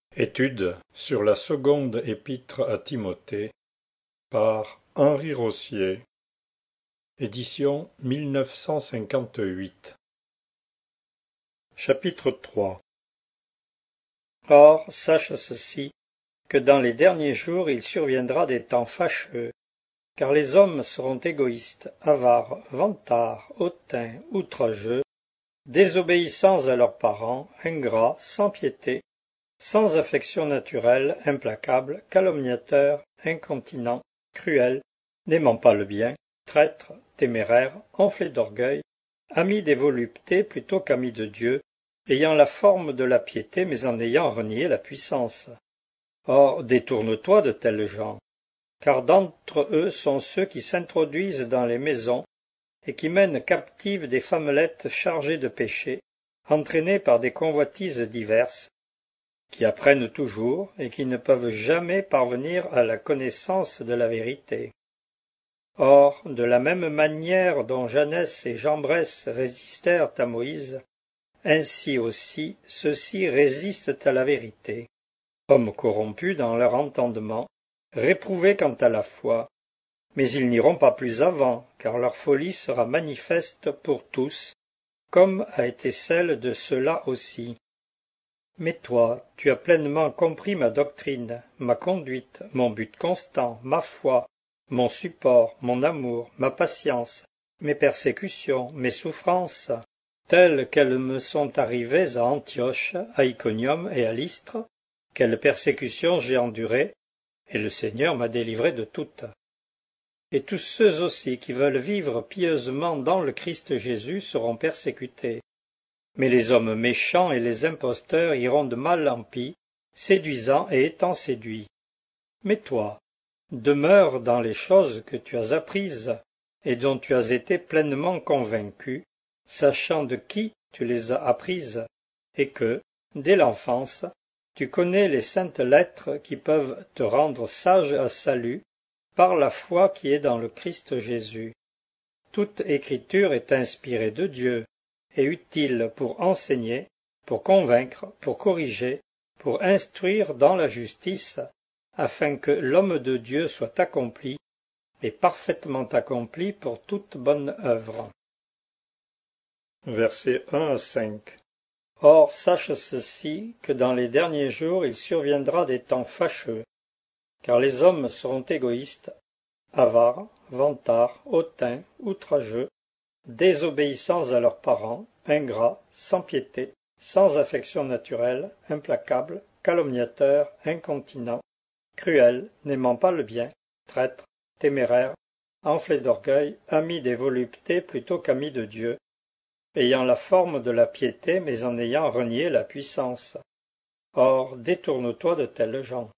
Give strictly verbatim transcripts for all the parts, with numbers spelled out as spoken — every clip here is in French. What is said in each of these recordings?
Étude sur la seconde épître à Timothée par Henri Rossier, édition mille neuf cent cinquante-huit. Chapitre trois. Or, sache ceci, que dans les derniers jours il surviendra des temps fâcheux, car les hommes seront égoïstes, avares, vantards, hautains, outrageux, désobéissants à leurs parents, ingrats, sans piété, sans affection naturelle, implacables, calomniateurs, incontinents, cruels, n'aimant pas le bien, traîtres, téméraires, enflés d'orgueil, amis des voluptés plutôt qu'amis de Dieu, ayant la forme de la piété mais en ayant renié la puissance. Or, détourne-toi de tels gens, car d'entre eux sont ceux qui s'introduisent dans les maisons et qui mènent captives des femmelettes chargées de péché, entraînées par des convoitises diverses, qui apprennent toujours et qui ne peuvent jamais parvenir à la connaissance de la vérité. Or, de la même manière dont Janès et Jambres résistèrent à Moïse, ainsi aussi ceux-ci résistent à la vérité, hommes corrompus dans leur entendement, réprouvés quant à la foi, mais ils n'iront pas plus avant, car leur folie sera manifeste pour tous, comme a été celle de ceux-là aussi. Mais toi, tu as pleinement compris ma doctrine, ma conduite, mon but constant, ma foi, mon support, mon amour, ma patience, mes persécutions, mes souffrances, telles qu'elles me sont arrivées à Antioche, à Iconium et à Lystre, quelles persécutions j'ai endurées, et le Seigneur m'a délivré de toutes. Et tous ceux aussi qui veulent vivre pieusement dans le Christ Jésus seront persécutés. Mais les hommes méchants et les imposteurs iront de mal en pis, séduisant et étant séduits. Mais toi, demeure dans les choses que tu as apprises et dont tu as été pleinement convaincu, sachant de qui tu les as apprises, et que, dès l'enfance, tu connais les saintes lettres qui peuvent te rendre sage à salut par la foi qui est dans le Christ Jésus. Toute écriture est inspirée de Dieu et utile pour enseigner, pour convaincre, pour corriger, pour instruire dans la justice, afin que l'homme de Dieu soit accompli, et parfaitement accompli pour toute bonne œuvre. Versets un à cinq. Or, sache ceci, que dans les derniers jours il surviendra des temps fâcheux, car les hommes seront égoïstes, avares, vantards, hautains, outrageux, désobéissants à leurs parents, ingrats, sans piété, sans affection naturelle, implacables, calomniateurs, incontinents, cruels, n'aimant pas le bien, traîtres, téméraires, enflés d'orgueil, amis des voluptés plutôt qu'amis de Dieu, ayant la forme de la piété mais en ayant renié la puissance. Or, détourne-toi de tels gens.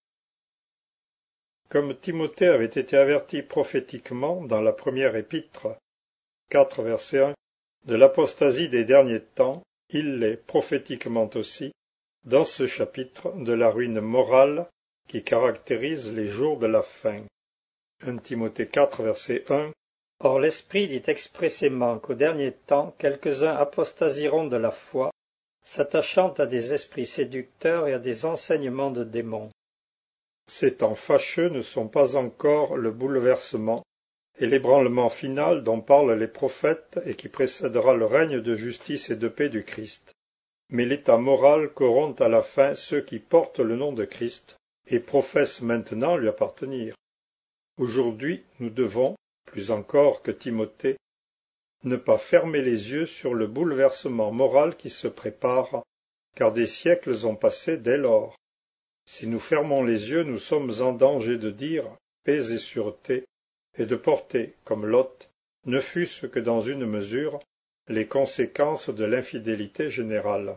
Comme Timothée avait été averti prophétiquement dans la première épître, quatre verset un, de l'apostasie des derniers temps, il l'est prophétiquement aussi dans ce chapitre de la ruine morale qui caractérise les jours de la fin. un Timothée quatre verset un. Or l'Esprit dit expressément qu'au dernier temps quelques-uns apostasieront de la foi, s'attachant à des esprits séducteurs et à des enseignements de démons. Ces temps fâcheux ne sont pas encore le bouleversement et l'ébranlement final dont parlent les prophètes et qui précédera le règne de justice et de paix du Christ. Mais l'état moral corrompt à la fin ceux qui portent le nom de Christ et professent maintenant lui appartenir. Aujourd'hui, nous devons, plus encore que Timothée, ne pas fermer les yeux sur le bouleversement moral qui se prépare, car des siècles ont passé dès lors. Si nous fermons les yeux, nous sommes en danger de dire paix et sûreté, et de porter, comme Lot, ne fût-ce que dans une mesure, les conséquences de l'infidélité générale.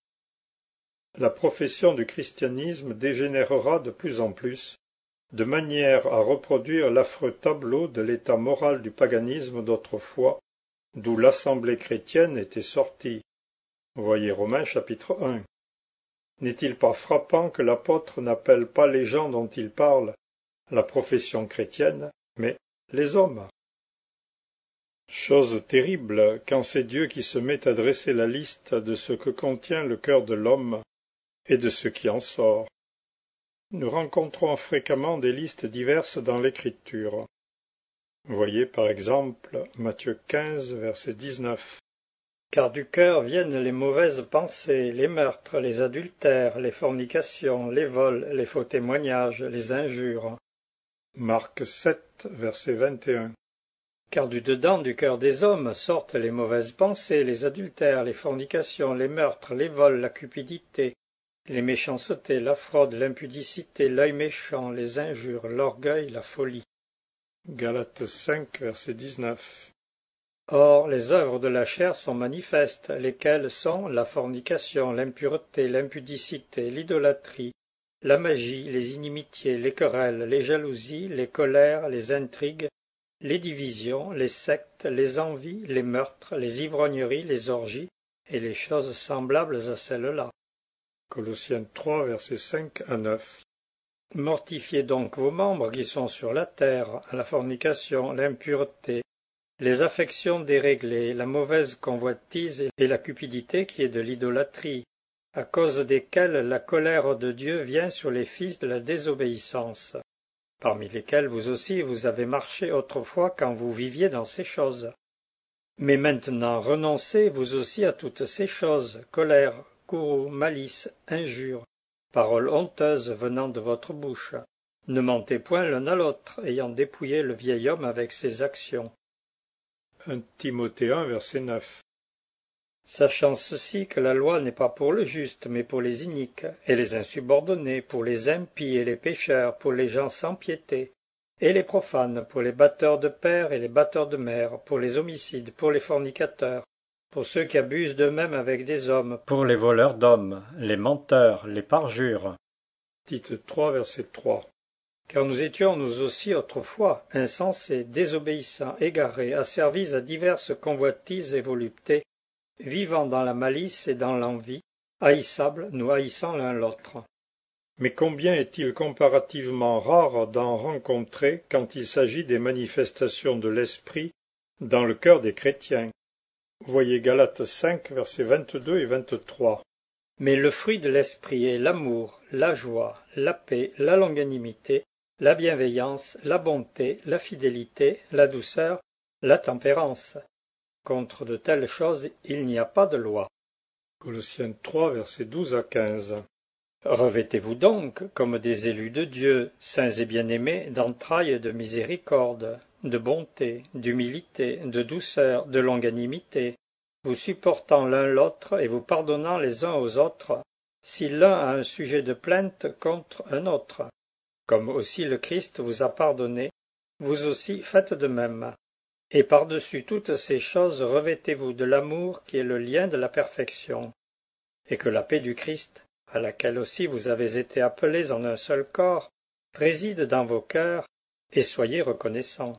La profession du christianisme dégénérera de plus en plus, de manière à reproduire l'affreux tableau de l'état moral du paganisme d'autrefois, d'où l'assemblée chrétienne était sortie. Voyez Romains chapitre un. N'est-il pas frappant que l'apôtre n'appelle pas les gens dont il parle la profession chrétienne, mais les hommes? Chose terrible quand c'est Dieu qui se met à dresser la liste de ce que contient le cœur de l'homme et de ce qui en sort. Nous rencontrons fréquemment des listes diverses dans l'Écriture. Voyez par exemple Matthieu quinze, verset dix-neuf. Car du cœur viennent les mauvaises pensées, les meurtres, les adultères, les fornications, les vols, les faux témoignages, les injures. Marc sept, verset vingt et un. Car du dedans du cœur des hommes sortent les mauvaises pensées, les adultères, les fornications, les meurtres, les vols, la cupidité, les méchancetés, la fraude, l'impudicité, l'œil méchant, les injures, l'orgueil, la folie. Galates cinq, verset dix-neuf. Or, les œuvres de la chair sont manifestes, lesquelles sont la fornication, l'impureté, l'impudicité, l'idolâtrie, la magie, les inimitiés, les querelles, les jalousies, les colères, les intrigues, les divisions, les sectes, les envies, les meurtres, les ivrogneries, les orgies, et les choses semblables à celles-là. Colossiens trois, versets cinq à neuf. Mortifiez donc vos membres qui sont sur la terre, la fornication, l'impureté, les affections déréglées, la mauvaise convoitise et la cupidité qui est de l'idolâtrie, à cause desquelles la colère de Dieu vient sur les fils de la désobéissance, parmi lesquels vous aussi vous avez marché autrefois quand vous viviez dans ces choses. Mais maintenant renoncez vous aussi à toutes ces choses, colère, courroux, malice, injure, paroles honteuses venant de votre bouche. Ne mentez point l'un à l'autre, ayant dépouillé le vieil homme avec ses actions. un Timothée un, verset neuf. Sachant ceci que la loi n'est pas pour le juste, mais pour les iniques, et les insubordonnés, pour les impies et les pécheurs, pour les gens sans piété, et les profanes, pour les batteurs de pères et les batteurs de mères, pour les homicides, pour les fornicateurs, pour ceux qui abusent d'eux-mêmes avec des hommes, pour les voleurs d'hommes, les menteurs, les parjures. Tite trois, verset trois. Car nous étions nous aussi autrefois insensés, désobéissants, égarés, asservis à diverses convoitises et voluptés, vivant dans la malice et dans l'envie, haïssables, nous haïssant l'un l'autre. Mais combien est-il comparativement rare d'en rencontrer quand il s'agit des manifestations de l'esprit dans le cœur des chrétiens. Voyez Galates cinq, versets vingt-deux et vingt-trois. Mais le fruit de l'esprit est l'amour, la joie, la paix, la longanimité, la bienveillance, la bonté, la fidélité, la douceur, la tempérance. Contre de telles choses il n'y a pas de loi. Colossiens trois, versets douze à quinze. Revêtez-vous donc, comme des élus de Dieu, saints et bien-aimés, d'entrailles de miséricorde, de bonté, d'humilité, de douceur, de longanimité, vous supportant l'un l'autre et vous pardonnant les uns aux autres, si l'un a un sujet de plainte contre un autre. Comme aussi le Christ vous a pardonné, vous aussi faites de même. Et par-dessus toutes ces choses revêtez-vous de l'amour qui est le lien de la perfection, et que la paix du Christ, à laquelle aussi vous avez été appelés en un seul corps, préside dans vos cœurs, et soyez reconnaissants.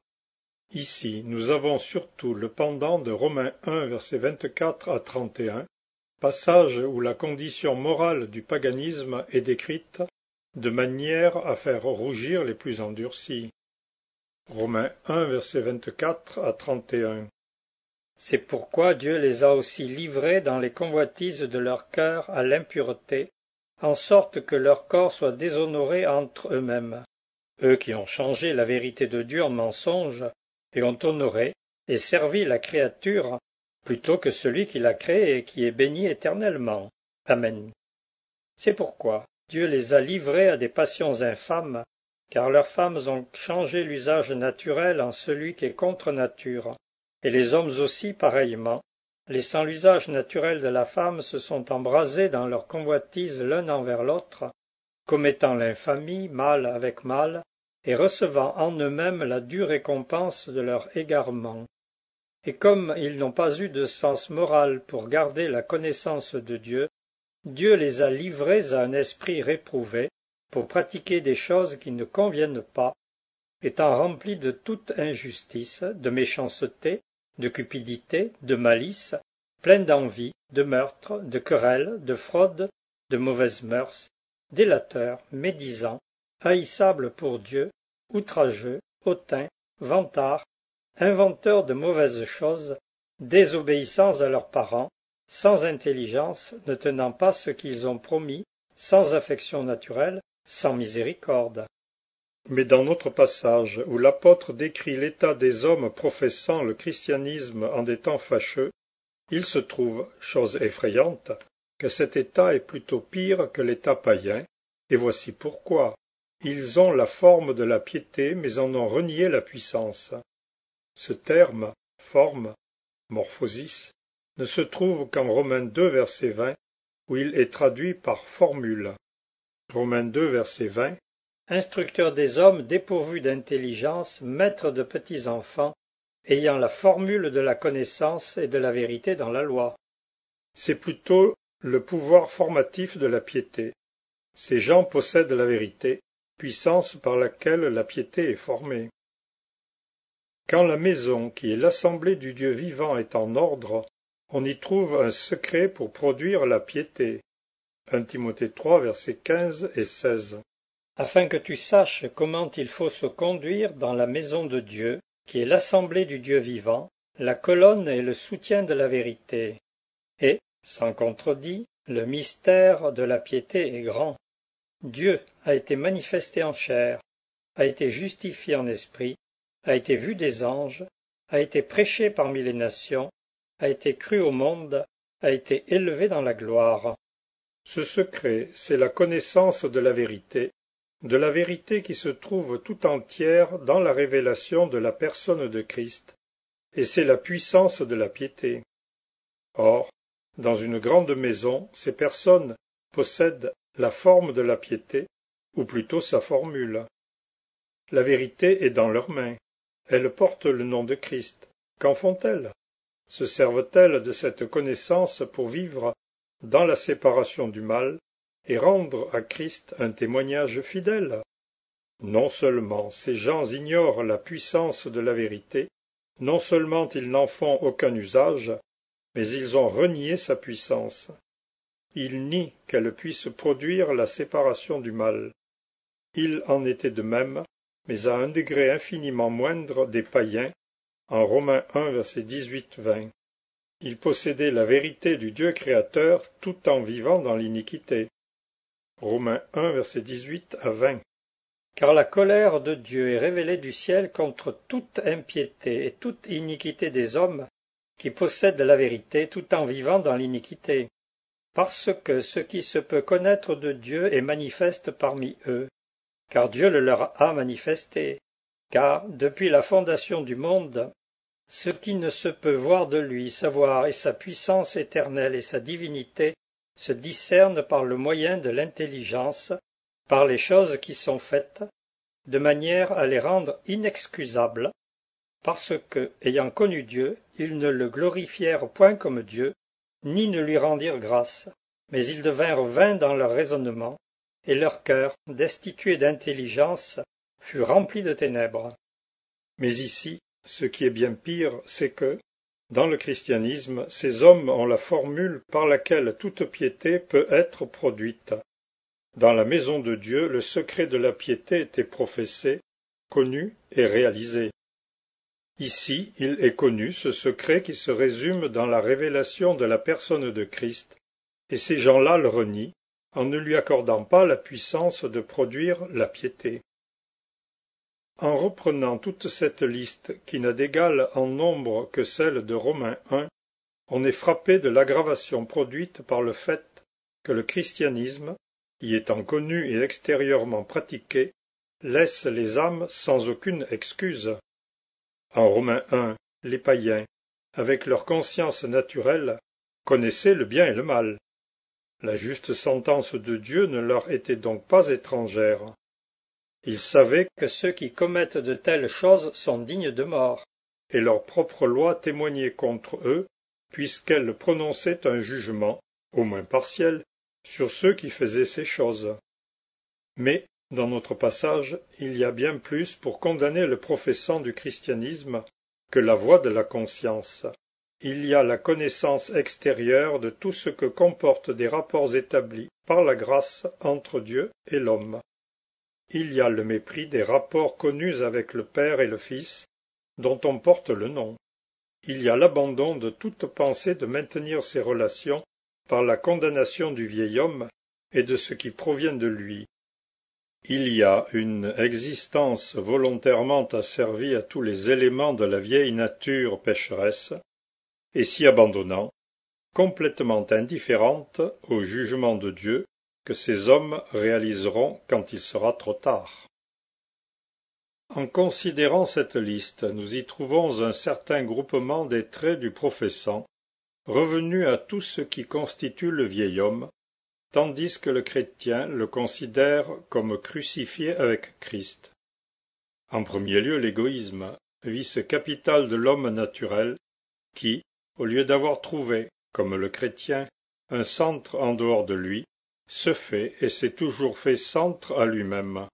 Ici, nous avons surtout le pendant de Romains un, versets vingt-quatre à trente et un, passage où la condition morale du paganisme est décrite de manière à faire rougir les plus endurcis. Romains un, versets vingt-quatre à trente et un. C'est pourquoi Dieu les a aussi livrés dans les convoitises de leur cœur à l'impureté, en sorte que leur corps soit déshonoré entre eux-mêmes, eux qui ont changé la vérité de Dieu en mensonge, et ont honoré et servi la créature plutôt que celui qui l'a créée et qui est béni éternellement. Amen. C'est pourquoi Dieu les a livrés à des passions infâmes, car leurs femmes ont changé l'usage naturel en celui qui est contre nature, et les hommes aussi pareillement, laissant l'usage naturel de la femme, se sont embrasés dans leur convoitise l'un envers l'autre, commettant l'infamie mal avec mal, et recevant en eux-mêmes la dure récompense de leur égarement. Et comme ils n'ont pas eu de sens moral pour garder la connaissance de Dieu, Dieu les a livrés à un esprit réprouvé, pour pratiquer des choses qui ne conviennent pas, étant remplis de toute injustice, de méchanceté, de cupidité, de malice, pleins d'envie, de meurtre, de querelles, de fraude, de mauvaises mœurs, délateurs, médisants, haïssables pour Dieu, outrageux, hautains, vantards, inventeurs de mauvaises choses, désobéissants à leurs parents, sans intelligence, ne tenant pas ce qu'ils ont promis, sans affection naturelle, sans miséricorde. Mais dans notre passage, où l'apôtre décrit l'état des hommes professant le christianisme en des temps fâcheux, il se trouve, chose effrayante, que cet état est plutôt pire que l'état païen, et voici pourquoi. Ils ont la forme de la piété, mais en ont renié la puissance. Ce terme, forme, morphosis, ne se trouve qu'en Romains deux, verset vingt, où il est traduit par formule. Romains deux, verset vingt. Instructeur des hommes dépourvus d'intelligence, maître de petits enfants, ayant la formule de la connaissance et de la vérité dans la loi. C'est plutôt le pouvoir formatif de la piété. Ces gens possèdent la vérité, puissance par laquelle la piété est formée. Quand la maison, qui est l'assemblée du Dieu vivant, est en ordre, on y trouve un secret pour produire la piété. un Timothée trois, versets quinze et seize. Afin que tu saches comment il faut se conduire dans la maison de Dieu, qui est l'assemblée du Dieu vivant, la colonne et le soutien de la vérité. Et, sans contredit, le mystère de la piété est grand. Dieu a été manifesté en chair, a été justifié en esprit, a été vu des anges, a été prêché parmi les nations, a été cru au monde, a été élevé dans la gloire. Ce secret, c'est la connaissance de la vérité, de la vérité qui se trouve tout entière dans la révélation de la personne de Christ, et c'est la puissance de la piété. Or, dans une grande maison, ces personnes possèdent la forme de la piété, ou plutôt sa formule. La vérité est dans leurs mains. Elles portent le nom de Christ. Qu'en font-elles? Se servent-elles de cette connaissance pour vivre dans la séparation du mal et rendre à Christ un témoignage fidèle? Non seulement ces gens ignorent la puissance de la vérité, non seulement ils n'en font aucun usage, mais ils ont renié sa puissance. Ils nient qu'elle puisse produire la séparation du mal. Il en était de même, mais à un degré infiniment moindre des païens, en Romains un, versets dix-huit vingt. Ils possédaient la vérité du Dieu créateur tout en vivant dans l'iniquité. Romains un, versets dix-huit à vingt. Car la colère de Dieu est révélée du ciel contre toute impiété et toute iniquité des hommes qui possèdent la vérité tout en vivant dans l'iniquité. Parce que ce qui se peut connaître de Dieu est manifeste parmi eux, car Dieu le leur a manifesté. Car, depuis la fondation du monde, ce qui ne se peut voir de lui, savoir et sa puissance éternelle et sa divinité, se discernent par le moyen de l'intelligence, par les choses qui sont faites, de manière à les rendre inexcusables, parce que, ayant connu Dieu, ils ne le glorifièrent point comme Dieu, ni ne lui rendirent grâce, mais ils devinrent vains dans leur raisonnement, et leur cœur, destitué d'intelligence, fut rempli de ténèbres. Mais ici, ce qui est bien pire, c'est que, dans le christianisme, ces hommes ont la formule par laquelle toute piété peut être produite. Dans la maison de Dieu, le secret de la piété était professé, connu et réalisé. Ici, il est connu ce secret qui se résume dans la révélation de la personne de Christ, et ces gens-là le renient, en ne lui accordant pas la puissance de produire la piété. En reprenant toute cette liste qui n'a d'égal en nombre que celle de Romains un, on est frappé de l'aggravation produite par le fait que le christianisme, y étant connu et extérieurement pratiqué, laisse les âmes sans aucune excuse. En Romains un, les païens, avec leur conscience naturelle, connaissaient le bien et le mal. La juste sentence de Dieu ne leur était donc pas étrangère. Ils savaient que ceux qui commettent de telles choses sont dignes de mort, et leur propre loi témoignait contre eux, puisqu'elle prononçait un jugement, au moins partiel, sur ceux qui faisaient ces choses. Mais, dans notre passage, il y a bien plus pour condamner le professant du christianisme que la voix de la conscience. Il y a la connaissance extérieure de tout ce que comportent des rapports établis par la grâce entre Dieu et l'homme. Il y a le mépris des rapports connus avec le Père et le Fils, dont on porte le nom. Il y a l'abandon de toute pensée de maintenir ces relations par la condamnation du vieil homme et de ce qui provient de lui. Il y a une existence volontairement asservie à tous les éléments de la vieille nature pécheresse, et s'y abandonnant, complètement indifférente au jugement de Dieu que ces hommes réaliseront quand il sera trop tard. En considérant cette liste, nous y trouvons un certain groupement des traits du professant, revenus à tout ce qui constitue le vieil homme, tandis que le chrétien le considère comme crucifié avec Christ. En premier lieu, l'égoïsme, vice capital de l'homme naturel, qui, au lieu d'avoir trouvé, comme le chrétien, un centre en dehors de lui, se fait et s'est toujours fait centre à lui-même.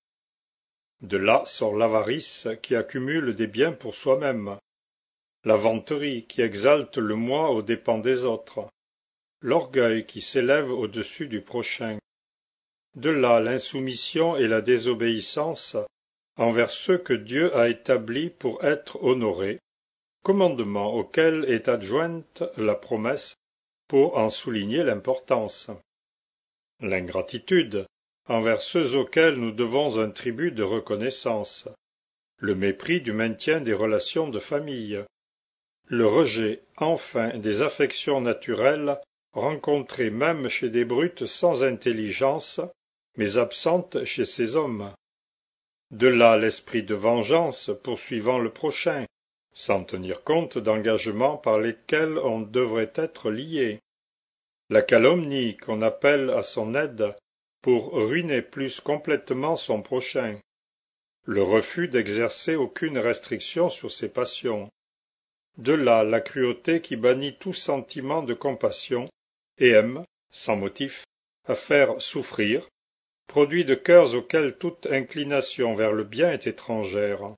De là sort l'avarice qui accumule des biens pour soi-même, la vanterie qui exalte le moi aux dépens des autres, l'orgueil qui s'élève au-dessus du prochain. De là l'insoumission et la désobéissance envers ceux que Dieu a établis pour être honorés, commandement auquel est adjointe la promesse pour en souligner l'importance. L'ingratitude envers ceux auxquels nous devons un tribut de reconnaissance, le mépris du maintien des relations de famille, le rejet, enfin, des affections naturelles rencontrées même chez des brutes sans intelligence, mais absentes chez ces hommes. De là l'esprit de vengeance poursuivant le prochain, sans tenir compte d'engagements par lesquels on devrait être lié, la calomnie qu'on appelle à son aide pour ruiner plus complètement son prochain, le refus d'exercer aucune restriction sur ses passions. De là la cruauté qui bannit tout sentiment de compassion et aime, sans motif, à faire souffrir, produit de cœurs auxquels toute inclination vers le bien est étrangère.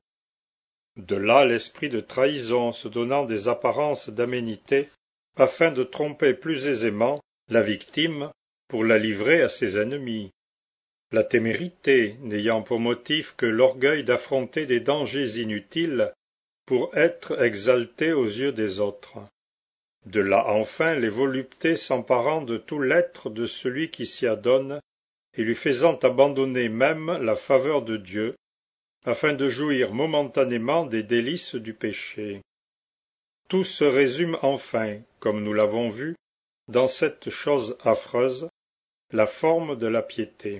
De là l'esprit de trahison se donnant des apparences d'aménité afin de tromper plus aisément la victime pour la livrer à ses ennemis. La témérité n'ayant pour motif que l'orgueil d'affronter des dangers inutiles pour être exalté aux yeux des autres. De là enfin les voluptés s'emparant de tout l'être de celui qui s'y adonne et lui faisant abandonner même la faveur de Dieu, afin de jouir momentanément des délices du péché. Tout se résume enfin, comme nous l'avons vu, dans cette chose affreuse, la forme de la piété.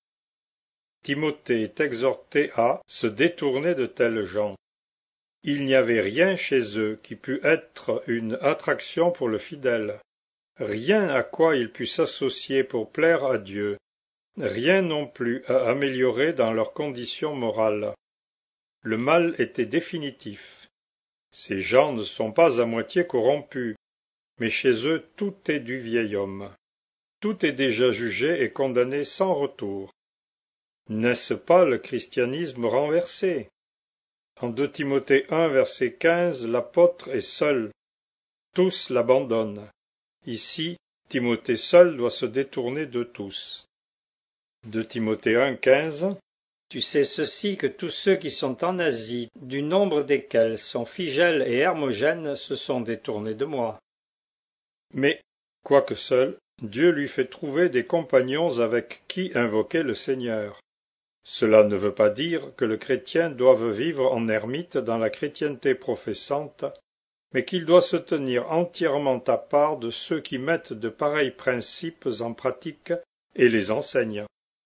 Timothée est exhorté à se détourner de tels gens. Il n'y avait rien chez eux qui pût être une attraction pour le fidèle, rien à quoi il pût s'associer pour plaire à Dieu, rien non plus à améliorer dans leurs conditions morales. Le mal était définitif. Ces gens ne sont pas à moitié corrompus, mais chez eux tout est du vieil homme. Tout est déjà jugé et condamné sans retour. N'est-ce pas le christianisme renversé? En deux Timothée un, verset quinze, l'apôtre est seul. Tous l'abandonnent. Ici, Timothée seul doit se détourner de tous. deux Timothée un, quinze. Tu sais ceci, que tous ceux qui sont en Asie, du nombre desquels sont Phygèle et Hermogène, se sont détournés de moi. Mais, quoique seul, Dieu lui fait trouver des compagnons avec qui invoquer le Seigneur. Cela ne veut pas dire que le chrétien doive vivre en ermite dans la chrétienté professante, mais qu'il doit se tenir entièrement à part de ceux qui mettent de pareils principes en pratique et les enseignent.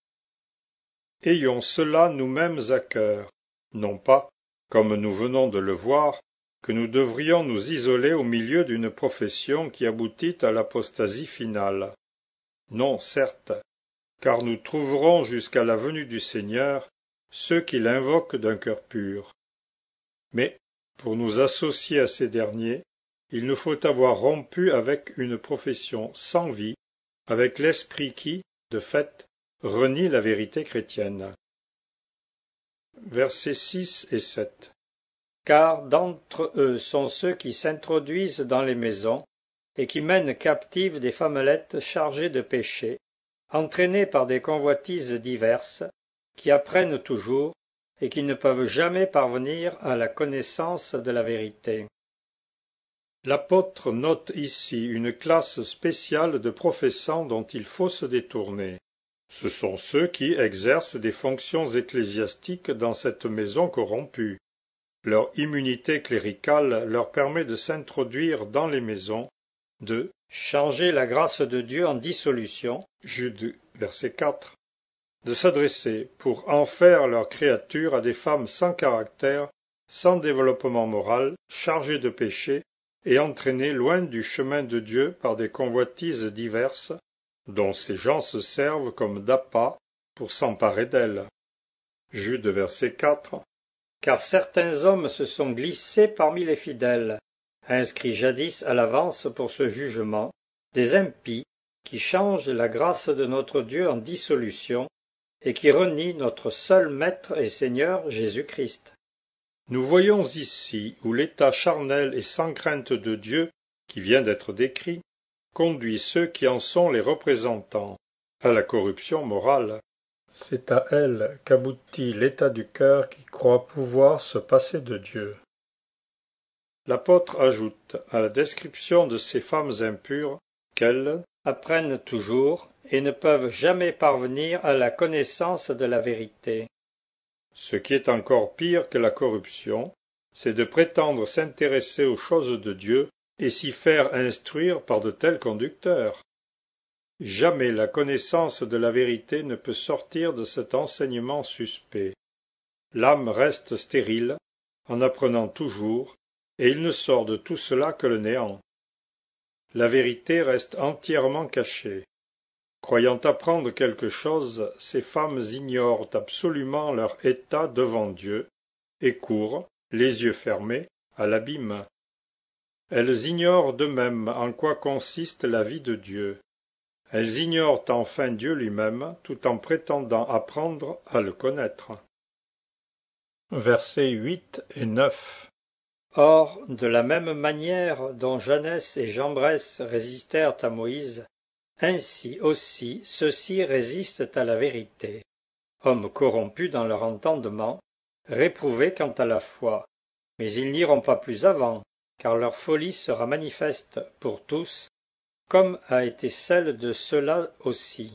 Ayons cela nous-mêmes à cœur, non pas, comme nous venons de le voir, que nous devrions nous isoler au milieu d'une profession qui aboutit à l'apostasie finale. Non, certes, car nous trouverons jusqu'à la venue du Seigneur ceux qui l'invoquent d'un cœur pur. Mais, pour nous associer à ces derniers, il nous faut avoir rompu avec une profession sans vie, avec l'esprit qui, de fait, renie la vérité chrétienne. Versets six et sept. Car d'entre eux sont ceux qui s'introduisent dans les maisons et qui mènent captives des femmelettes chargées de péché, entraînées par des convoitises diverses, qui apprennent toujours et qui ne peuvent jamais parvenir à la connaissance de la vérité. L'apôtre note ici une classe spéciale de professants dont il faut se détourner. Ce sont ceux qui exercent des fonctions ecclésiastiques dans cette maison corrompue. Leur immunité cléricale leur permet de s'introduire dans les maisons, de changer la grâce de Dieu en dissolution, Jude, verset quatre, de s'adresser pour en faire leur créature à des femmes sans caractère, sans développement moral, chargées de péché et entraînées loin du chemin de Dieu par des convoitises diverses, dont ces gens se servent comme d'appât pour s'emparer d'elles. Jude, verset quatre. Car certains hommes se sont glissés parmi les fidèles, inscrits jadis à l'avance pour ce jugement, des impies qui changent la grâce de notre Dieu en dissolution et qui renient notre seul Maître et Seigneur Jésus-Christ. Nous voyons ici où l'état charnel et sans crainte de Dieu, qui vient d'être décrit, conduit ceux qui en sont les représentants à la corruption morale. C'est à elle qu'aboutit l'état du cœur qui croit pouvoir se passer de Dieu. L'apôtre ajoute à la description de ces femmes impures qu'elles apprennent toujours et ne peuvent jamais parvenir à la connaissance de la vérité. Ce qui est encore pire que la corruption, c'est de prétendre s'intéresser aux choses de Dieu et s'y faire instruire par de tels conducteurs. Jamais la connaissance de la vérité ne peut sortir de cet enseignement suspect. L'âme reste stérile, en apprenant toujours, et il ne sort de tout cela que le néant. La vérité reste entièrement cachée. Croyant apprendre quelque chose, ces femmes ignorent absolument leur état devant Dieu, et courent, les yeux fermés, à l'abîme. Elles ignorent de même en quoi consiste la vie de Dieu. Elles ignorent enfin Dieu lui-même, tout en prétendant apprendre à le connaître. Versets huit et neuf. Or, de la même manière dont Jeannès et Jambres résistèrent à Moïse, ainsi aussi ceux-ci résistent à la vérité, hommes corrompus dans leur entendement, réprouvés quant à la foi, mais ils n'iront pas plus avant, car leur folie sera manifeste pour tous, comme a été celle de ceux-là aussi.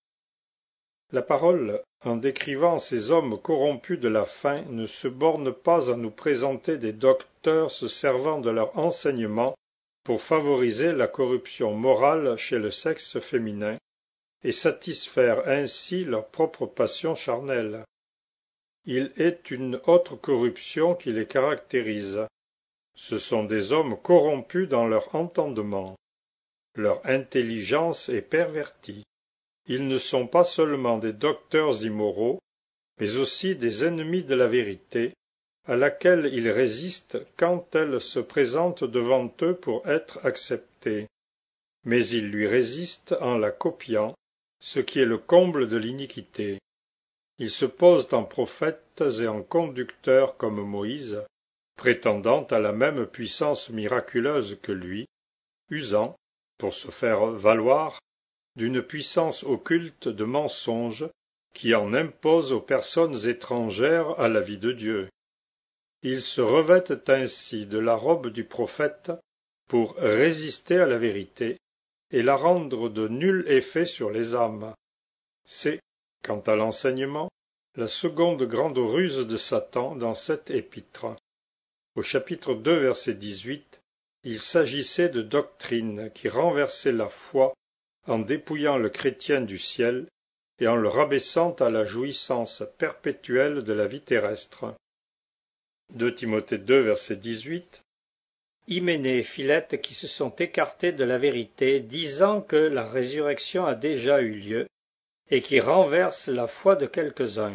La parole, en décrivant ces hommes corrompus de la faim, ne se borne pas à nous présenter des docteurs se servant de leur enseignement pour favoriser la corruption morale chez le sexe féminin et satisfaire ainsi leur propre passion charnelle. Il est une autre corruption qui les caractérise. Ce sont des hommes corrompus dans leur entendement. Leur intelligence est pervertie. Ils ne sont pas seulement des docteurs immoraux, mais aussi des ennemis de la vérité, à laquelle ils résistent quand elle se présente devant eux pour être acceptée. Mais ils lui résistent en la copiant, ce qui est le comble de l'iniquité. Ils se posent en prophètes et en conducteurs comme Moïse, prétendant à la même puissance miraculeuse que lui, usant, pour se faire valoir, d'une puissance occulte de mensonge qui en impose aux personnes étrangères à la vie de Dieu. Ils se revêtent ainsi de la robe du prophète pour résister à la vérité et la rendre de nul effet sur les âmes. C'est, quant à l'enseignement, la seconde grande ruse de Satan dans cette épître. Au chapitre deux, verset dix-huit, il s'agissait de doctrines qui renversaient la foi en dépouillant le chrétien du ciel et en le rabaissant à la jouissance perpétuelle de la vie terrestre. deux Timothée deux, verset dix-huit. Hyménée et Philette qui se sont écartés de la vérité, disant que la résurrection a déjà eu lieu, et qui renversent la foi de quelques-uns.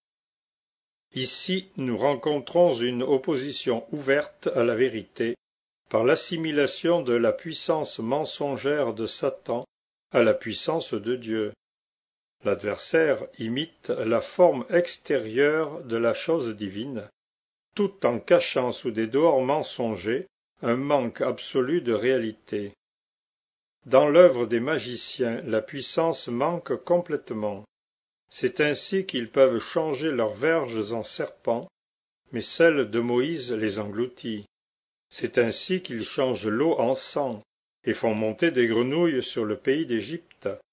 Ici, nous rencontrons une opposition ouverte à la vérité, par l'assimilation de la puissance mensongère de Satan à la puissance de Dieu. L'adversaire imite la forme extérieure de la chose divine, tout en cachant sous des dehors mensongers un manque absolu de réalité. Dans l'œuvre des magiciens, la puissance manque complètement. C'est ainsi qu'ils peuvent changer leurs verges en serpents, mais celle de Moïse les engloutit. C'est ainsi qu'ils changent l'eau en sang, et font monter des grenouilles sur le pays d'Égypte.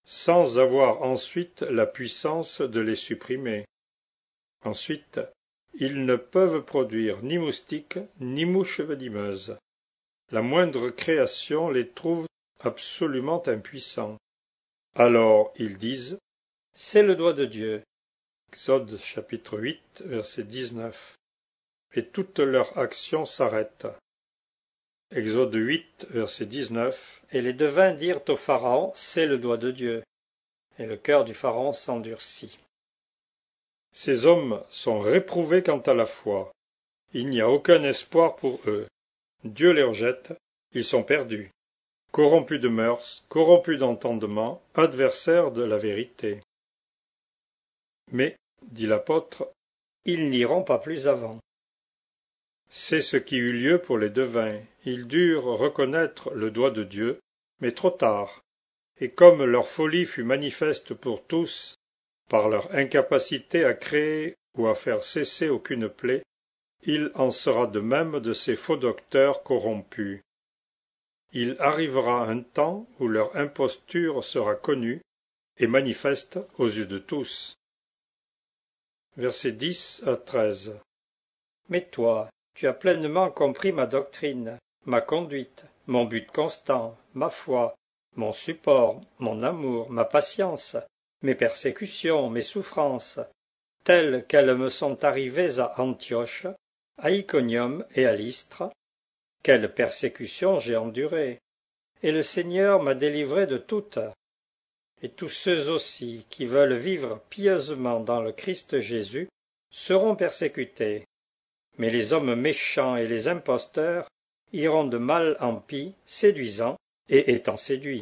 sans avoir ensuite la puissance de les supprimer. Ensuite, ils ne peuvent produire ni moustiques ni mouches venimeuses. La moindre création les trouve absolument impuissants. Alors ils disent « C'est le doigt de Dieu ». Exode chapitre huit, verset dix-neuf. Et toute leur action s'arrête. Exode huit, verset dix-neuf. Et les devins dirent au Pharaon, c'est le doigt de Dieu. Et le cœur du Pharaon s'endurcit. Ces hommes sont réprouvés quant à la foi. Il n'y a aucun espoir pour eux. Dieu les rejette, ils sont perdus. Corrompus de mœurs, corrompus d'entendement, adversaires de la vérité. Mais, dit l'apôtre, ils n'iront pas plus avant. C'est ce qui eut lieu pour les devins. Ils durent reconnaître le doigt de Dieu, mais trop tard. Et comme leur folie fut manifeste pour tous, par leur incapacité à créer ou à faire cesser aucune plaie, il en sera de même de ces faux docteurs corrompus. Il arrivera un temps où leur imposture sera connue et manifeste aux yeux de tous. Versets dix à treize. Mais toi, tu as pleinement compris ma doctrine, ma conduite, mon but constant, ma foi, mon support, mon amour, ma patience, mes persécutions, mes souffrances, telles qu'elles me sont arrivées à Antioche, à Iconium et à Lystre. Quelles persécutions j'ai endurées, et le Seigneur m'a délivré de toutes. Et tous ceux aussi qui veulent vivre pieusement dans le Christ Jésus seront persécutés. Mais les hommes méchants et les imposteurs iront de mal en pis, séduisant et étant séduits.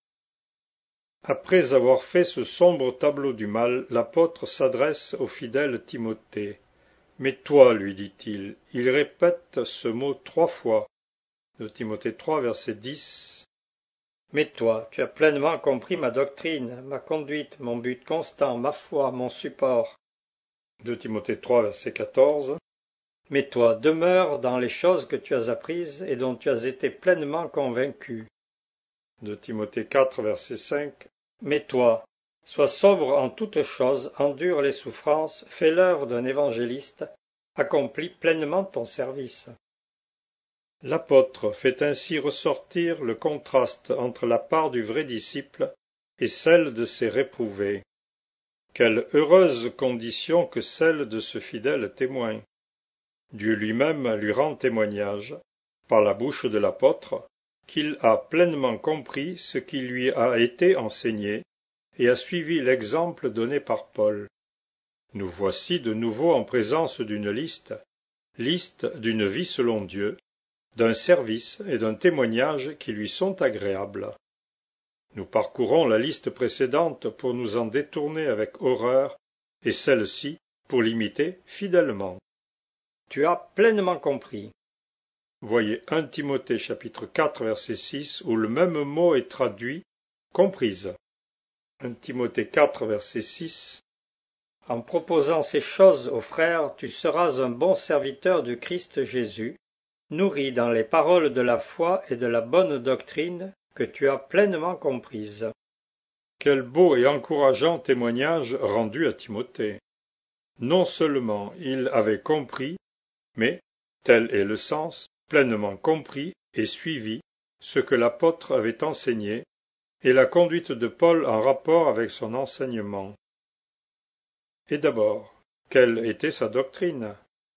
Après avoir fait ce sombre tableau du mal, l'apôtre s'adresse au fidèle Timothée. « Mais toi, lui dit-il, il répète ce mot trois fois. » De Timothée trois, verset dix. « Mais toi, tu as pleinement compris ma doctrine, ma conduite, mon but constant, ma foi, mon support. » De Timothée trois, verset quatorze. « Mais toi, demeure dans les choses que tu as apprises et dont tu as été pleinement convaincu. » De Timothée quatre, verset cinq. « Mais toi, sois sobre en toutes choses, endure les souffrances, fais l'œuvre d'un évangéliste, accomplis pleinement ton service. » L'apôtre fait ainsi ressortir le contraste entre la part du vrai disciple et celle de ses réprouvés. Quelle heureuse condition que celle de ce fidèle témoin! Dieu lui-même lui rend témoignage, par la bouche de l'apôtre, qu'il a pleinement compris ce qui lui a été enseigné et a suivi l'exemple donné par Paul. Nous voici de nouveau en présence d'une liste, liste d'une vie selon Dieu, d'un service et d'un témoignage qui lui sont agréables. Nous parcourons la liste précédente pour nous en détourner avec horreur et celle-ci pour l'imiter fidèlement. Tu as pleinement compris. Voyez un Timothée chapitre quatre verset six où le même mot est traduit « comprise ». un Timothée quatre verset six. En proposant ces choses aux frères, tu seras un bon serviteur du Christ Jésus, nourri dans les paroles de la foi et de la bonne doctrine que tu as pleinement comprises. Quel beau et encourageant témoignage rendu à Timothée. Non seulement il avait compris, mais, tel est le sens, pleinement compris et suivi ce que l'apôtre avait enseigné et la conduite de Paul en rapport avec son enseignement. Et d'abord, quelle était sa doctrine?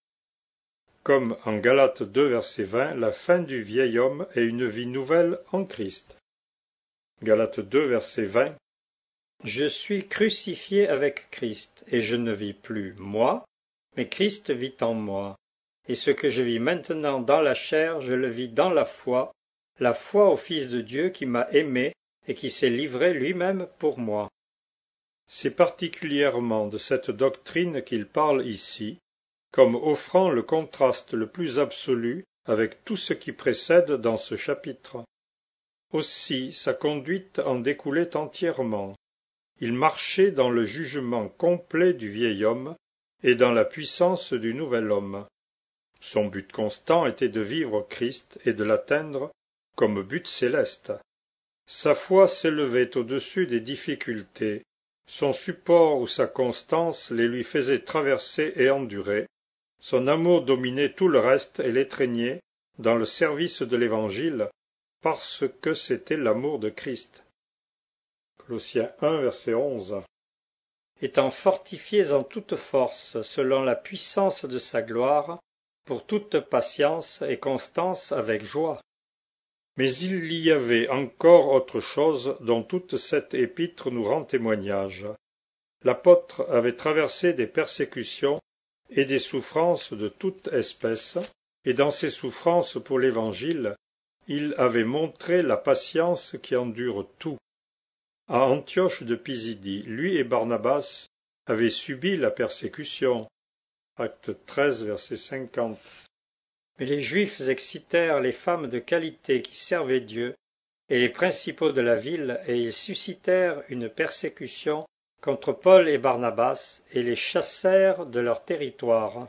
Comme en Galates deux verset vingt, la fin du vieil homme est une vie nouvelle en Christ. Galates deux verset vingt. Je suis crucifié avec Christ, et je ne vis plus moi, mais Christ vit en moi. Et ce que je vis maintenant dans la chair, je le vis dans la foi, la foi au Fils de Dieu qui m'a aimé et qui s'est livré lui-même pour moi. C'est particulièrement de cette doctrine qu'il parle ici, comme offrant le contraste le plus absolu avec tout ce qui précède dans ce chapitre. Aussi sa conduite en découlait entièrement. Il marchait dans le jugement complet du vieil homme et dans la puissance du nouvel homme. Son but constant était de vivre Christ et de l'atteindre comme but céleste. Sa foi s'élevait au-dessus des difficultés, son support ou sa constance les lui faisait traverser et endurer, son amour dominait tout le reste et l'étreignait dans le service de l'Évangile, parce que c'était l'amour de Christ. Colossiens un, verset onze. Étant fortifiés en toute force, selon la puissance de sa gloire, pour toute patience et constance avec joie. Mais il y avait encore autre chose dont toute cette épître nous rend témoignage. L'apôtre avait traversé des persécutions et des souffrances de toute espèce, et dans ces souffrances pour l'Évangile, il avait montré la patience qui endure tout. À Antioche de Pisidie, lui et Barnabas avaient subi la persécution. Acte treize, verset cinquante. Mais les Juifs excitèrent les femmes de qualité qui servaient Dieu, et les principaux de la ville, et ils suscitèrent une persécution contre Paul et Barnabas, et les chassèrent de leur territoire.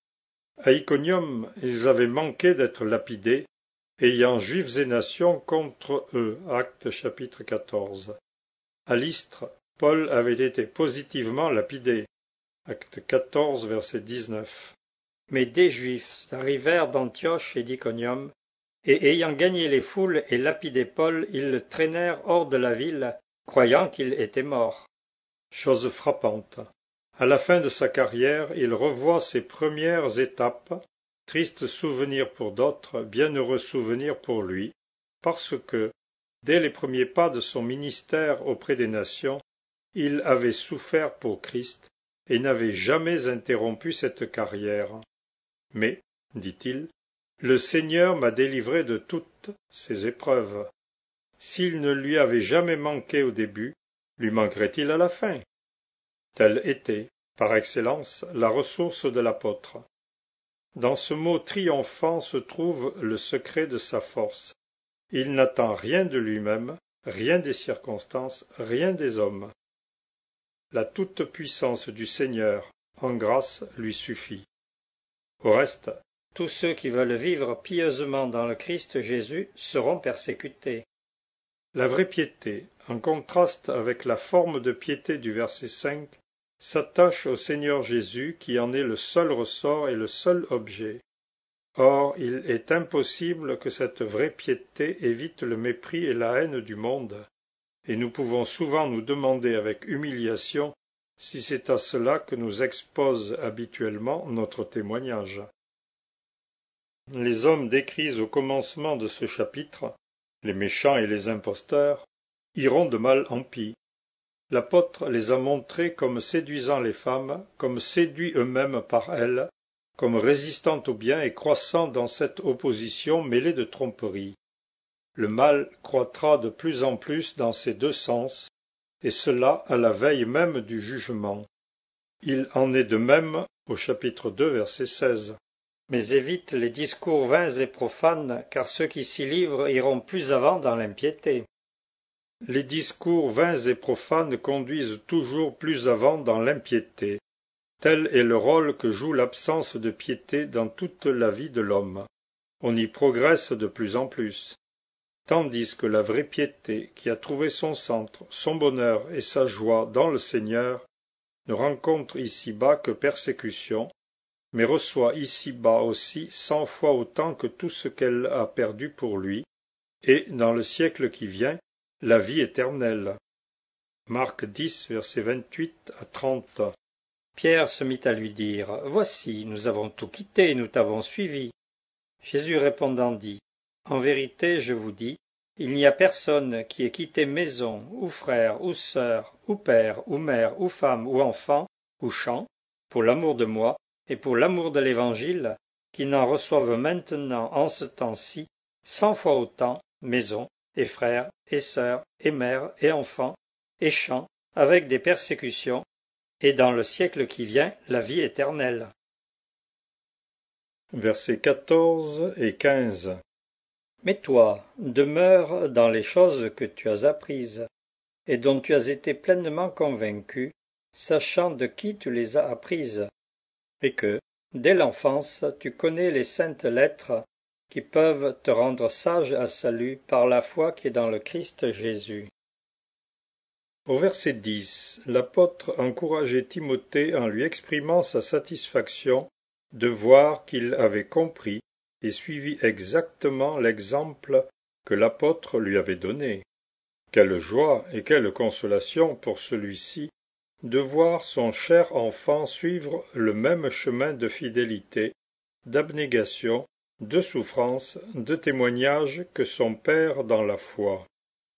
À Iconium, ils avaient manqué d'être lapidés, ayant Juifs et nations contre eux. Acte chapitre quatorze. À Lystre, Paul avait été positivement lapidé. Acte quatorze, verset dix-neuf. Mais des Juifs arrivèrent d'Antioche et d'Iconium, et ayant gagné les foules et lapidé Paul, ils le traînèrent hors de la ville, croyant qu'il était mort. Chose frappante. À la fin de sa carrière, il revoit ses premières étapes, triste souvenir pour d'autres, bienheureux souvenir pour lui, parce que, dès les premiers pas de son ministère auprès des nations, il avait souffert pour Christ et n'avait jamais interrompu cette carrière. Mais, dit-il, le Seigneur m'a délivré de toutes ces épreuves. S'il ne lui avait jamais manqué au début, lui manquerait-il à la fin? Telle était, par excellence, la ressource de l'apôtre. Dans ce mot triomphant se trouve le secret de sa force. Il n'attend rien de lui-même, rien des circonstances, rien des hommes. La toute-puissance du Seigneur, en grâce, lui suffit. Au reste, tous ceux qui veulent vivre pieusement dans le Christ Jésus seront persécutés. La vraie piété, en contraste avec la forme de piété du verset cinq, s'attache au Seigneur Jésus qui en est le seul ressort et le seul objet. Or, il est impossible que cette vraie piété évite le mépris et la haine du monde, et nous pouvons souvent nous demander avec humiliation si c'est à cela que nous expose habituellement notre témoignage. Les hommes décrits au commencement de ce chapitre, les méchants et les imposteurs, iront de mal en pis. L'apôtre les a montrés comme séduisant les femmes, comme séduits eux-mêmes par elles, comme résistant au bien et croissant dans cette opposition mêlée de tromperie. Le mal croîtra de plus en plus dans ces deux sens, et cela à la veille même du jugement. Il en est de même au chapitre deux, verset seize. Mais évite les discours vains et profanes, car ceux qui s'y livrent iront plus avant dans l'impiété. Les discours vains et profanes conduisent toujours plus avant dans l'impiété. Tel est le rôle que joue l'absence de piété dans toute la vie de l'homme. On y progresse de plus en plus. Tandis que la vraie piété, qui a trouvé son centre, son bonheur et sa joie dans le Seigneur, ne rencontre ici-bas que persécution, mais reçoit ici-bas aussi cent fois autant que tout ce qu'elle a perdu pour lui, et, dans le siècle qui vient, la vie éternelle. Marc dix, versets vingt-huit à trente. Pierre se mit à lui dire, « Voici, nous avons tout quitté, nous t'avons suivi. » Jésus répondant dit, « En vérité, je vous dis, il n'y a personne qui ait quitté maison, ou frère, ou sœur, ou père, ou mère, ou femme, ou enfant, ou champ, pour l'amour de moi et pour l'amour de l'Évangile, qui n'en reçoive maintenant en ce temps-ci cent fois autant, maison, et frères, et sœurs, et mères, et enfants, et champs, avec des persécutions, et dans le siècle qui vient, la vie éternelle. » Versets quatorze et quinze. Mais toi, demeure dans les choses que tu as apprises, et dont tu as été pleinement convaincu, sachant de qui tu les as apprises, et que, dès l'enfance, tu connais les saintes lettres, qui peuvent te rendre sage à salut par la foi qui est dans le Christ Jésus. Au verset dix, l'apôtre encourageait Timothée en lui exprimant sa satisfaction de voir qu'il avait compris et suivi exactement l'exemple que l'apôtre lui avait donné. Quelle joie et quelle consolation pour celui-ci de voir son cher enfant suivre le même chemin de fidélité, d'abnégation, de souffrance, de témoignage que son père dans la foi.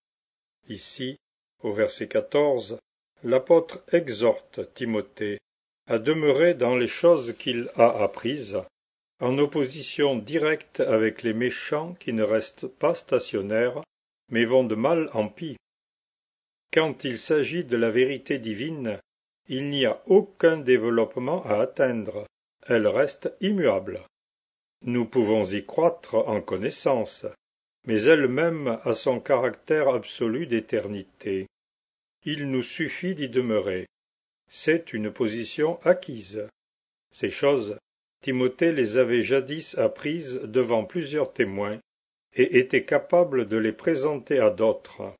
Ici, au verset quatorze, l'apôtre exhorte Timothée à demeurer dans les choses qu'il a apprises, en opposition directe avec les méchants qui ne restent pas stationnaires, mais vont de mal en pis. Quand il s'agit de la vérité divine, il n'y a aucun développement à atteindre, elle reste immuable. Nous pouvons y croître en connaissance, mais elle-même a son caractère absolu d'éternité. Il nous suffit d'y demeurer. C'est une position acquise. Ces choses, Timothée les avait jadis apprises devant plusieurs témoins, et était capable de les présenter à d'autres.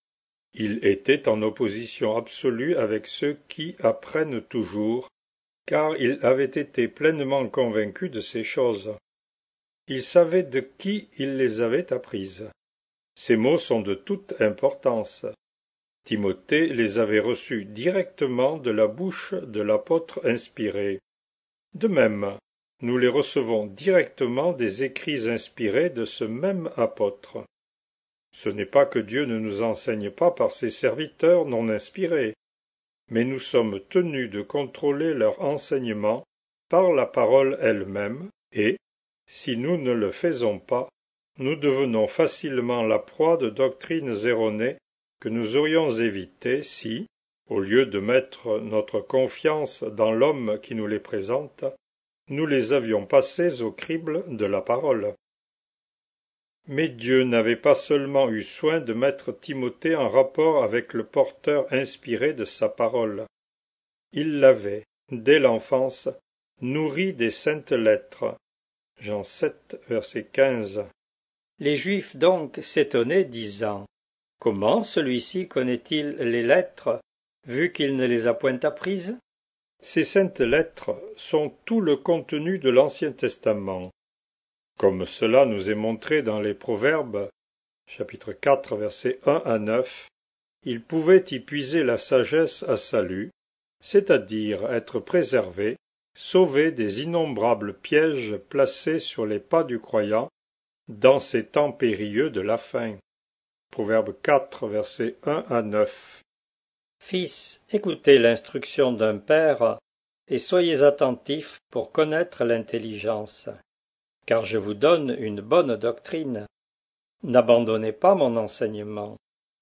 Il était en opposition absolue avec ceux qui apprennent toujours, car il avait été pleinement convaincu de ces choses. Il savait de qui il les avait apprises. Ces mots sont de toute importance. Timothée les avait reçus directement de la bouche de l'apôtre inspiré. De même, nous les recevons directement des écrits inspirés de ce même apôtre. Ce n'est pas que Dieu ne nous enseigne pas par ses serviteurs non inspirés, mais nous sommes tenus de contrôler leur enseignement par la parole elle-même, et, si nous ne le faisons pas, nous devenons facilement la proie de doctrines erronées que nous aurions évitées si, au lieu de mettre notre confiance dans l'homme qui nous les présente, nous les avions passées au crible de la parole. Mais Dieu n'avait pas seulement eu soin de mettre Timothée en rapport avec le porteur inspiré de sa parole. Il l'avait, dès l'enfance, nourri des saintes lettres. Jean sept, verset quinze. Les Juifs donc s'étonnaient, disant « Comment celui-ci connaît-il les lettres, vu qu'il ne les a point apprises ?» Ces saintes lettres sont tout le contenu de l'Ancien Testament. Comme cela nous est montré dans les Proverbes, chapitre quatre, versets un à neuf, il pouvait y puiser la sagesse à salut, c'est-à-dire être préservé, sauvé des innombrables pièges placés sur les pas du croyant dans ces temps périlleux de la fin. Proverbe quatre, versets un à neuf. Fils, écoutez l'instruction d'un père, et soyez attentifs pour connaître l'intelligence. Car je vous donne une bonne doctrine. N'abandonnez pas mon enseignement.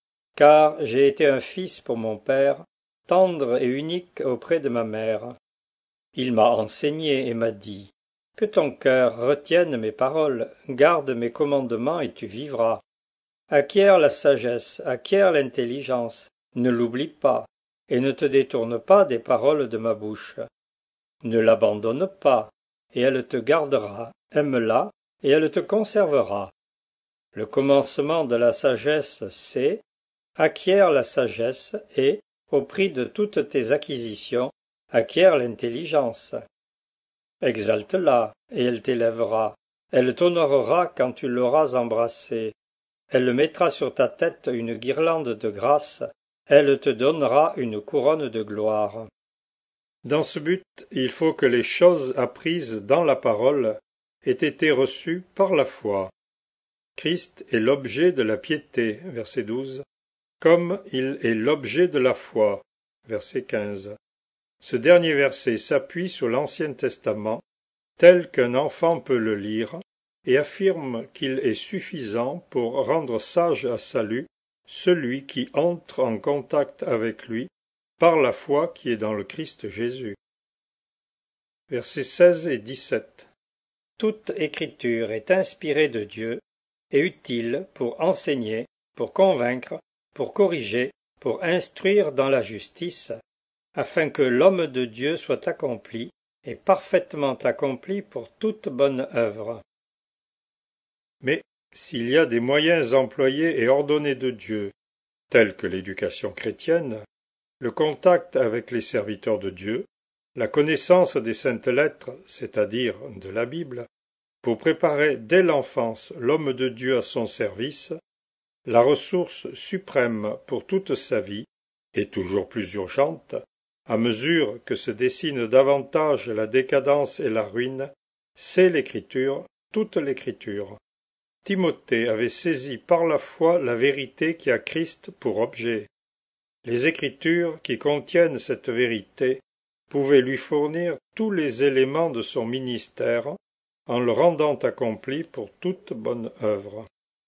Car j'ai été un fils pour mon père, tendre et unique auprès de ma mère. Il m'a enseigné et m'a dit, « Que ton cœur retienne mes paroles, garde mes commandements et tu vivras. Acquiert la sagesse, acquiert l'intelligence, ne l'oublie pas, et ne te détourne pas des paroles de ma bouche. Ne l'abandonne pas, et elle te gardera, aime-la, et elle te conservera. Le commencement de la sagesse, c'est « Acquiert la sagesse et, au prix de toutes tes acquisitions, acquiert l'intelligence. » Exalte-la, et elle t'élèvera, elle t'honorera quand tu l'auras embrassée. Elle mettra sur ta tête une guirlande de grâce, elle te donnera une couronne de gloire. Dans ce but, il faut que les choses apprises dans la parole aient été reçues par la foi. Christ est l'objet de la piété, verset douze, comme il est l'objet de la foi, verset quinze. Ce dernier verset s'appuie sur l'Ancien Testament, tel qu'un enfant peut le lire, et affirme qu'il est suffisant pour rendre sage à salut celui qui entre en contact avec lui par la foi qui est dans le Christ Jésus. Versets seize et dix-sept. Toute écriture est inspirée de Dieu et utile pour enseigner, pour convaincre, pour corriger, pour instruire dans la justice, afin que l'homme de Dieu soit accompli et parfaitement accompli pour toute bonne œuvre. Mais s'il y a des moyens employés et ordonnés de Dieu, tels que l'éducation chrétienne, le contact avec les serviteurs de Dieu, la connaissance des saintes lettres, c'est-à-dire de la Bible, pour préparer dès l'enfance l'homme de Dieu à son service, la ressource suprême pour toute sa vie, et toujours plus urgente, à mesure que se dessine davantage la décadence et la ruine, c'est l'Écriture, toute l'Écriture. Timothée avait saisi par la foi la vérité qui a Christ pour objet. Les Écritures qui contiennent cette vérité pouvaient lui fournir tous les éléments de son ministère en le rendant accompli pour toute bonne œuvre.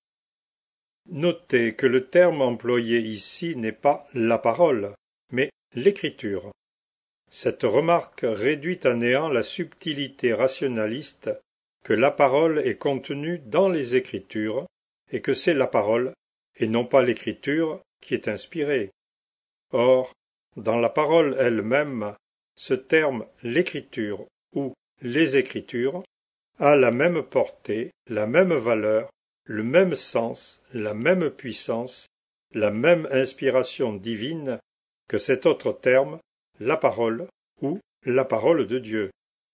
Notez que le terme employé ici n'est pas la parole, mais l'écriture. Cette remarque réduit à néant la subtilité rationaliste que la parole est contenue dans les Écritures et que c'est la parole, et non pas l'écriture, qui est inspirée. Or, dans la parole elle-même, ce terme l'écriture ou les Écritures a la même portée, la même valeur, le même sens, la même puissance, la même inspiration divine que cet autre terme, la parole ou la parole de Dieu.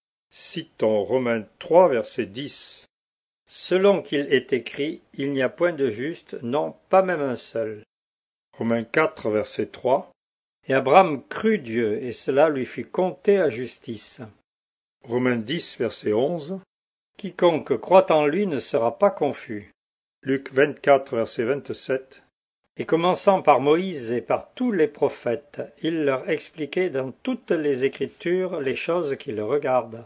Citons Romains trois, verset dix. Selon qu'il est écrit, il n'y a point de juste, non, pas même un seul. Romains quatre, verset trois. Et Abraham crut Dieu, et cela lui fut compté à justice. Romains dix, verset onze. Quiconque croit en lui ne sera pas confus. Luc vingt-quatre, verset vingt-sept. Et commençant par Moïse et par tous les prophètes, il leur expliquait dans toutes les Écritures les choses qui le regardent.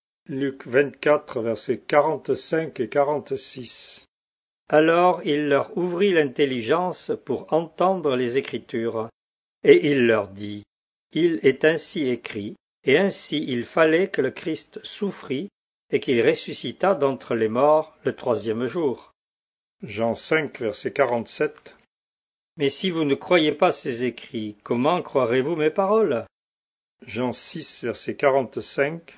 Luc vingt-quatre, versets quarante-cinq et quarante-six. Alors il leur ouvrit l'intelligence pour entendre les Écritures, et il leur dit, il est ainsi écrit, et ainsi il fallait que le Christ souffrit, et qu'il ressuscita d'entre les morts le troisième jour. Jean cinq, verset quarante-sept. Mais si vous ne croyez pas ces écrits, comment croirez-vous mes paroles? Jean six, verset quarante-cinq.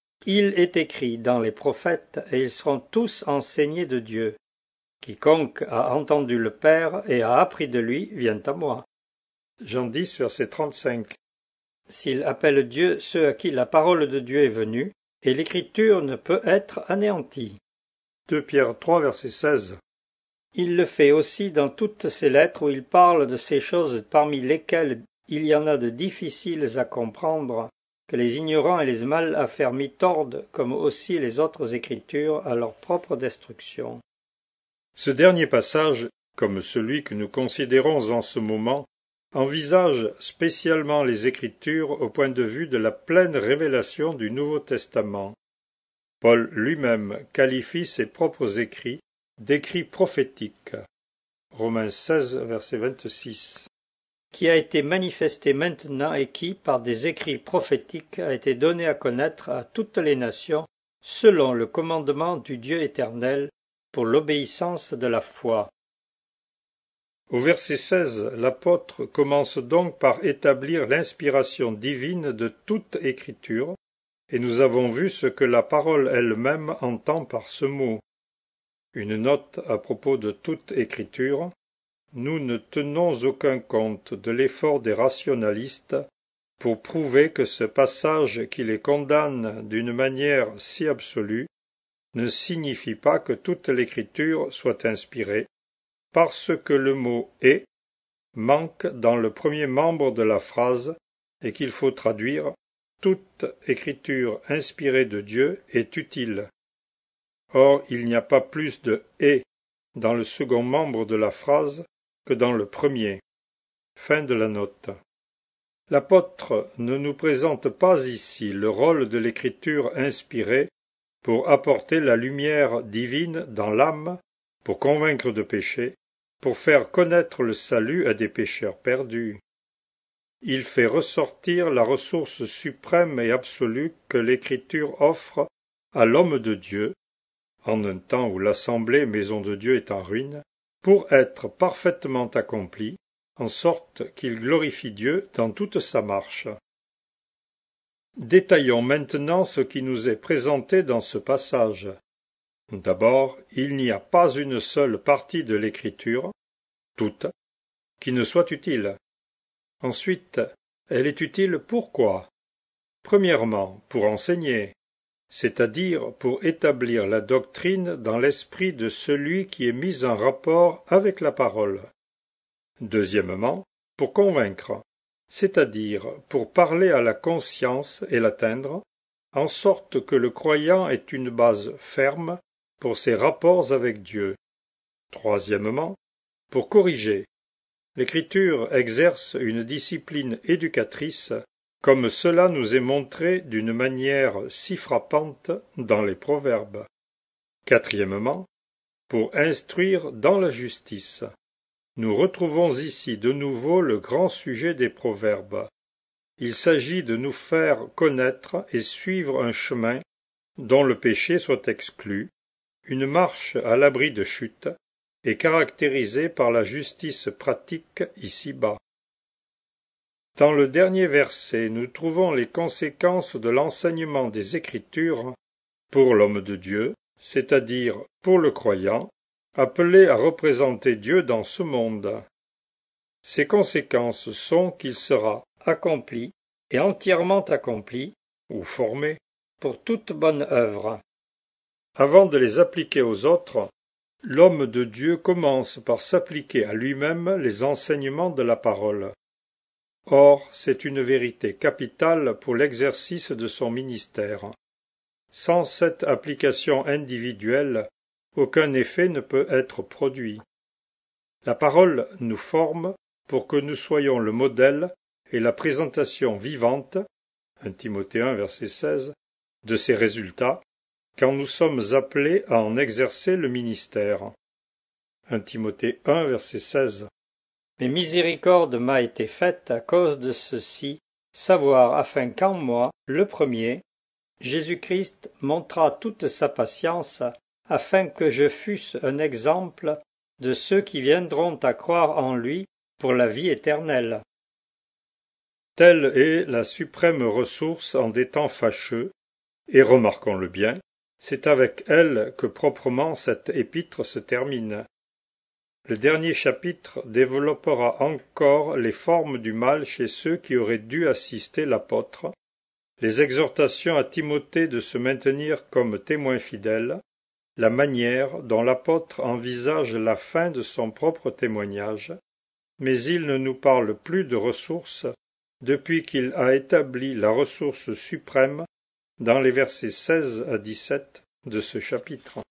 Il est écrit dans les prophètes, et ils seront tous enseignés de Dieu. Quiconque a entendu le Père et a appris de lui vient à moi. Jean dix, verset trente-cinq. S'il appelle Dieu ceux à qui la parole de Dieu est venue, et l'Écriture ne peut être anéantie. deux Pierre trois, verset seize. Il le fait aussi dans toutes ses lettres où il parle de ces choses parmi lesquelles il y en a de difficiles à comprendre, que les ignorants et les mal affermis tordent, comme aussi les autres Écritures, à leur propre destruction. Ce dernier passage, comme celui que nous considérons en ce moment, envisage spécialement les Écritures au point de vue de la pleine révélation du Nouveau Testament. Paul lui-même qualifie ses propres écrits d'écrits prophétiques. Romains seize, verset vingt-six. Qui a été manifesté maintenant et qui, par des écrits prophétiques, a été donné à connaître à toutes les nations, selon le commandement du Dieu éternel, pour l'obéissance de la foi. Au verset seize, l'apôtre commence donc par établir l'inspiration divine de toute écriture, et nous avons vu ce que la parole elle-même entend par ce mot. Une note à propos de toute écriture. Nous ne tenons aucun compte de l'effort des rationalistes pour prouver que ce passage qui les condamne d'une manière si absolue ne signifie pas que toute l'écriture soit inspirée, parce que le mot « est » manque dans le premier membre de la phrase et qu'il faut traduire « toute écriture inspirée de Dieu est utile ». Or, il n'y a pas plus de « et » dans le second membre de la phrase que dans le premier. Fin de la note. L'apôtre ne nous présente pas ici le rôle de l'écriture inspirée pour apporter la lumière divine dans l'âme, pour convaincre de péché, pour faire connaître le salut à des pécheurs perdus. Il fait ressortir la ressource suprême et absolue que l'écriture offre à l'homme de Dieu, en un temps où l'assemblée Maison de Dieu est en ruine, pour être parfaitement accompli, en sorte qu'il glorifie Dieu dans toute sa marche. Détaillons maintenant ce qui nous est présenté dans ce passage. D'abord, il n'y a pas une seule partie de l'écriture, toute, qui ne soit utile. Ensuite, elle est utile pourquoi? Premièrement, pour enseigner, c'est-à-dire pour établir la doctrine dans l'esprit de celui qui est mis en rapport avec la parole. Deuxièmement, pour convaincre, c'est-à-dire pour parler à la conscience et l'atteindre, en sorte que le croyant ait une base ferme pour ses rapports avec Dieu. Troisièmement, pour corriger. L'Écriture exerce une discipline éducatrice, comme cela nous est montré d'une manière si frappante dans les Proverbes. Quatrièmement, pour instruire dans la justice. Nous retrouvons ici de nouveau le grand sujet des Proverbes. Il s'agit de nous faire connaître et suivre un chemin dont le péché soit exclu, une marche à l'abri de chute, et caractérisée par la justice pratique ici-bas. Dans le dernier verset, nous trouvons les conséquences de l'enseignement des Écritures pour l'homme de Dieu, c'est-à-dire pour le croyant, appelé à représenter Dieu dans ce monde. Ces conséquences sont qu'il sera accompli et entièrement accompli, ou formé, pour toute bonne œuvre. Avant de les appliquer aux autres, l'homme de Dieu commence par s'appliquer à lui-même les enseignements de la parole. Or, c'est une vérité capitale pour l'exercice de son ministère. Sans cette application individuelle, aucun effet ne peut être produit. La parole nous forme pour que nous soyons le modèle et la présentation vivante, un Timothée un, verset seize, de ces résultats, quand nous sommes appelés à en exercer le ministère. un Timothée un, verset seize. Mais miséricorde m'a été faite à cause de ceci, savoir afin qu'en moi, le premier, Jésus-Christ montra toute sa patience, afin que je fusse un exemple de ceux qui viendront à croire en lui pour la vie éternelle. Telle est la suprême ressource en des temps fâcheux, et remarquons-le bien, c'est avec elle que proprement cette épître se termine. Le dernier chapitre développera encore les formes du mal chez ceux qui auraient dû assister l'apôtre, les exhortations à Timothée de se maintenir comme témoin fidèle, la manière dont l'apôtre envisage la fin de son propre témoignage, mais il ne nous parle plus de ressources depuis qu'il a établi la ressource suprême dans les versets seize à dix-sept de ce chapitre.